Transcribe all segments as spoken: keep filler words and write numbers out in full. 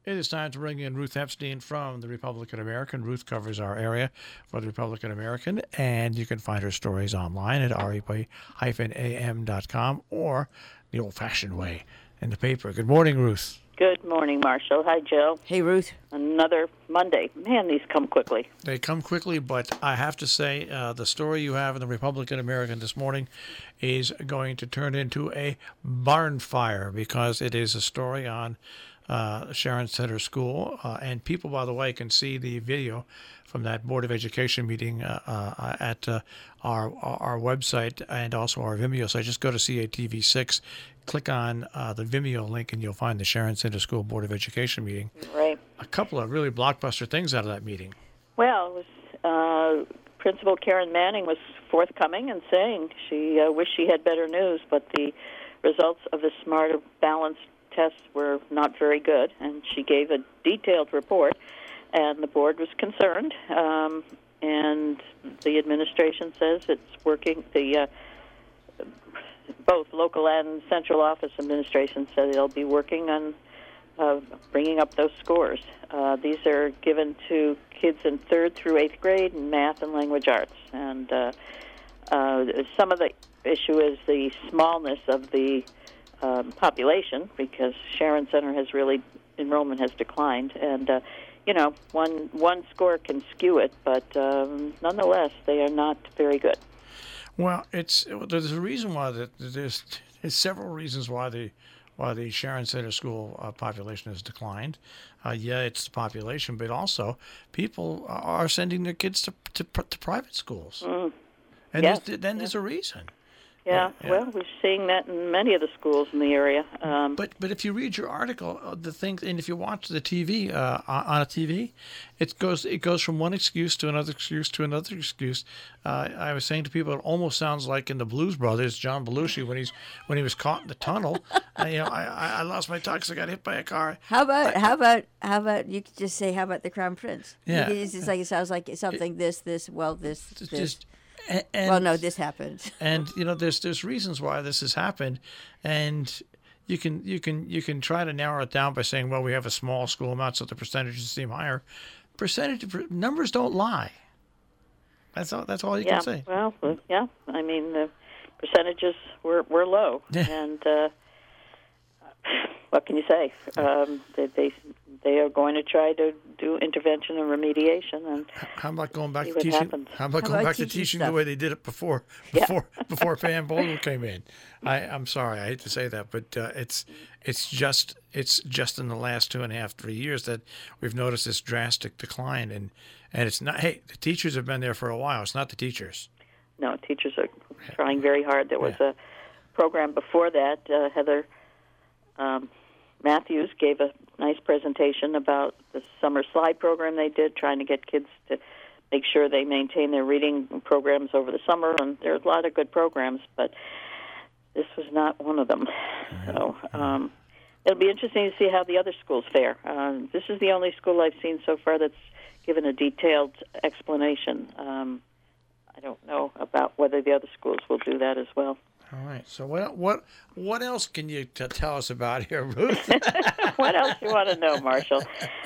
It is time to bring in Ruth Epstein from the Republican American. Ruth covers our area for the Republican American, and you can find her stories online at r e p dash a m dot com or the old-fashioned way in the paper. Good morning, Ruth. Good morning, Marshall. Hi, Joe. Hey, Ruth. Another Monday. Man, these come quickly. They come quickly, but I have to say uh, the story you have in the Republican American this morning is going to turn into a barn fire because it is a story on uh, Sharon Center School. Uh, and people, by the way, can see the video from that Board of Education meeting uh, uh, at uh, our our website and also our Vimeo. So just go to C A T V six, click on uh, the Vimeo link, and you'll find the Sharon Center School Board of Education meeting. Right. A couple of really blockbuster things out of that meeting. Well, it was, uh, Principal Karen Manning was forthcoming and saying she uh, wished she had better news, but the results of the Smarter Balance tests were not very good, and she gave a detailed report, and the board was concerned, um, and the administration says it's working. The uh, both local and central office administration said they'll be working on uh, bringing up those scores. Uh, these are given to kids in third through eighth grade in math and language arts, and uh, uh, some of the issue is the smallness of the um, population because Sharon Center has really enrollment has declined, and uh, you know one one score can skew it, but um, nonetheless they are not very good. Well, it's there's a reason why that there's, there's several reasons why the why the Sharon Center School uh, population has declined. Uh, yeah, it's the population, but also people are sending their kids to to, to private schools, Mm. and Yes. there's, then Yeah. there's a reason. Yeah, Yeah. well, we're seeing that in many of the schools in the area. Um, But but if you read your article, uh, the thing, and if you watch the T V uh, on on a T V, it goes it goes from one excuse to another excuse to another excuse. Uh, I was saying to people, it almost sounds like in the Blues Brothers, John Belushi when he's when he was caught in the tunnel. uh, you know, I, I I lost my tux. I got hit by a car. How about how about how about you could just say how about the Crown Prince? Yeah. It's just like it sounds like something this this well this It's this. just. And, and, well, no, this happened. and you know, there's there's reasons why this has happened, and you can you can you can try to narrow it down by saying, well, we have a small school amount, so the percentages seem higher. Percentage numbers don't lie. That's all. That's all you yeah, can say. well, uh, yeah. I mean, the percentages were were low, Yeah. and uh, what can you say? Um, they, they they are going to try to do intervention and remediation, and How about going back see to what teaching? happens. How about How going about back to teaching teaching the stuff? way they did it before? Yeah. Before before Pam Bogle came in. I I'm sorry. I hate to say that, but uh, it's it's just it's just in the last two and a half three years that we've noticed this drastic decline, and and it's not. Hey, the teachers have been there for a while. It's not the teachers. no, teachers are trying very hard. There was Yeah. a program before that. Uh, Heather um, Matthews gave a nice presentation about the summer slide program they did, trying to get kids to make sure they maintain their reading programs over the summer. And there's a lot of good programs, but this was not one of them. So um, it'll be interesting to see how the other schools fare. Uh, this is the only school I've seen so far that's given a detailed explanation. Um, I don't know about whether the other schools will do that as well. All right. So what what what else can you t- tell us about here, Ruth? What else you want to know, Marshall?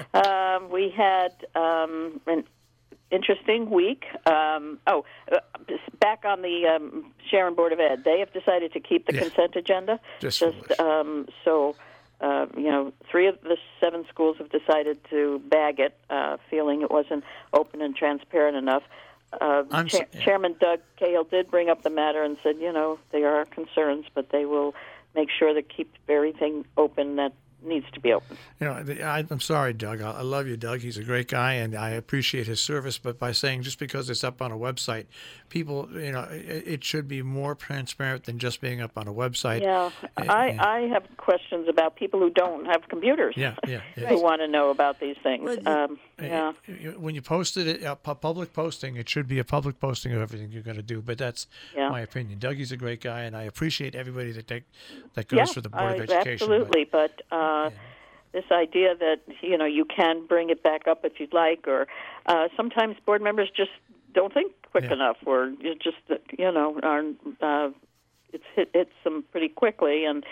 Um, we had um, an interesting week. Um, oh, uh, back on the um, Sharon Board of Ed, they have decided to keep the Yeah. consent agenda. Just Just foolish. um, so. Uh, you know, three of the seven schools have decided to bag it, uh, feeling it wasn't open and transparent enough. Uh, I'm Cha- s- yeah. Chairman Doug Cahill did bring up the matter and said, you know, there are concerns, but they will make sure to keep everything open that needs to be open. You know, the, I, I'm sorry, Doug. I, I love you, Doug. He's a great guy, and I appreciate his service. But by saying just because it's up on a website, people, you know, it, it should be more transparent than just being up on a website. Yeah, I, I have questions about people who don't have computers. Yeah, yeah, yeah. Who want to know about these things. Well, the- Um, yeah. When you posted it, a pu- public posting, it should be a public posting of everything you're going to do. But that's Yeah. my opinion. Dougie's a great guy, and I appreciate everybody that take, that goes Yeah, for the Board I- of Education. absolutely. But, uh, this idea that, you know, you can bring it back up if you'd like, or uh, sometimes board members just don't think quick Yeah. enough, or you just, you know, are, uh, it's hit, hits them pretty quickly. And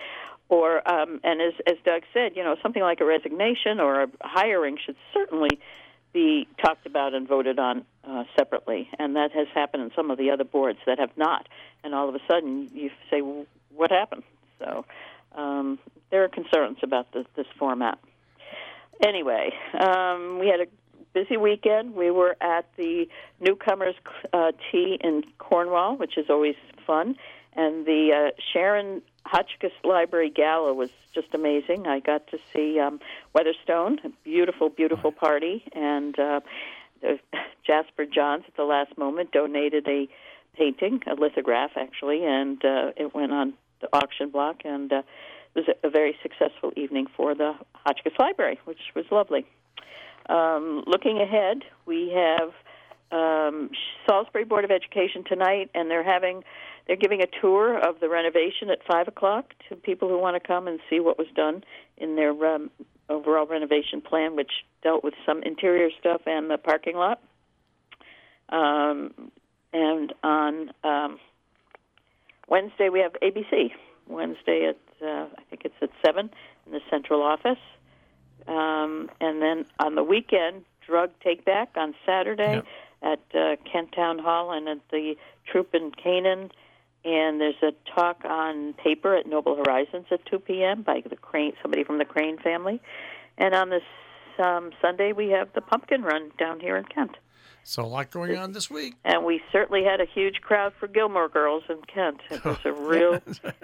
or um, and as as Doug said, you know, something like a resignation or a hiring should certainly be talked about and voted on uh, separately, and that has happened in some of the other boards that have not. And all of a sudden, you say, well, "What happened?" So um, there are concerns about this, this format. Anyway, um, we had a busy weekend. We were at the Newcomers uh, Tea in Cornwall, which is always fun, and the uh, Sharon Hotchkiss Library Gala was just amazing. I got to see um, Weatherstone, a beautiful, beautiful party, and uh, the, Jasper Johns at the last moment donated a painting, a lithograph actually, and uh, it went on the auction block, and uh, it was a, a very successful evening for the Hotchkiss Library, which was lovely. Um, looking ahead, we have um, Salisbury Board of Education tonight, and they're having they're giving a tour of the renovation at five o'clock to people who want to come and see what was done in their um, overall renovation plan, which dealt with some interior stuff and the parking lot. Um, and on um, Wednesday, we have A B C. Wednesday at uh, I think it's at seven in the central office. Um, and then on the weekend, Drug Take Back on Saturday Yep. at uh, Kent Town Hall and at the Troop in Canaan. And there's a talk on paper at Noble Horizons at two p.m. by the Crane, somebody from the Crane family. And on this um, Sunday, we have the Pumpkin Run down here in Kent. So a lot going on this week. And we certainly had a huge crowd for Gilmore Girls in Kent. It was a real...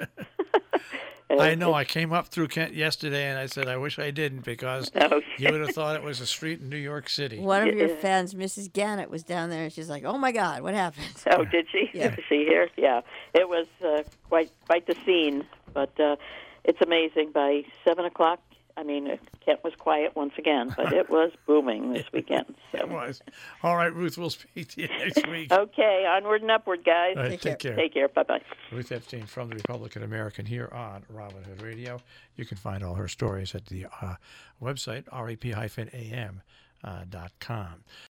I know. I came up through Kent yesterday, and I said, I wish I didn't, because Oh, you would have thought it was a street in New York City. One of your Yeah. fans, Missus Gannett, was down there, and she's like, "Oh my God, what happened?" Oh, did she? Yeah. Is she here? Yeah. It was uh, quite quite the scene, but uh, it's amazing. By seven o'clock, I mean, uh, Kent was quiet once again, but it was booming this weekend. It So. was. All right, Ruth, we'll speak to you next week. Okay, onward and upward, guys. All right, Take take care. care. Take care. Bye-bye. Ruth Epstein from the Republican American here on Robin Hood Radio. You can find all her stories at the uh, website, R A P A M dot com.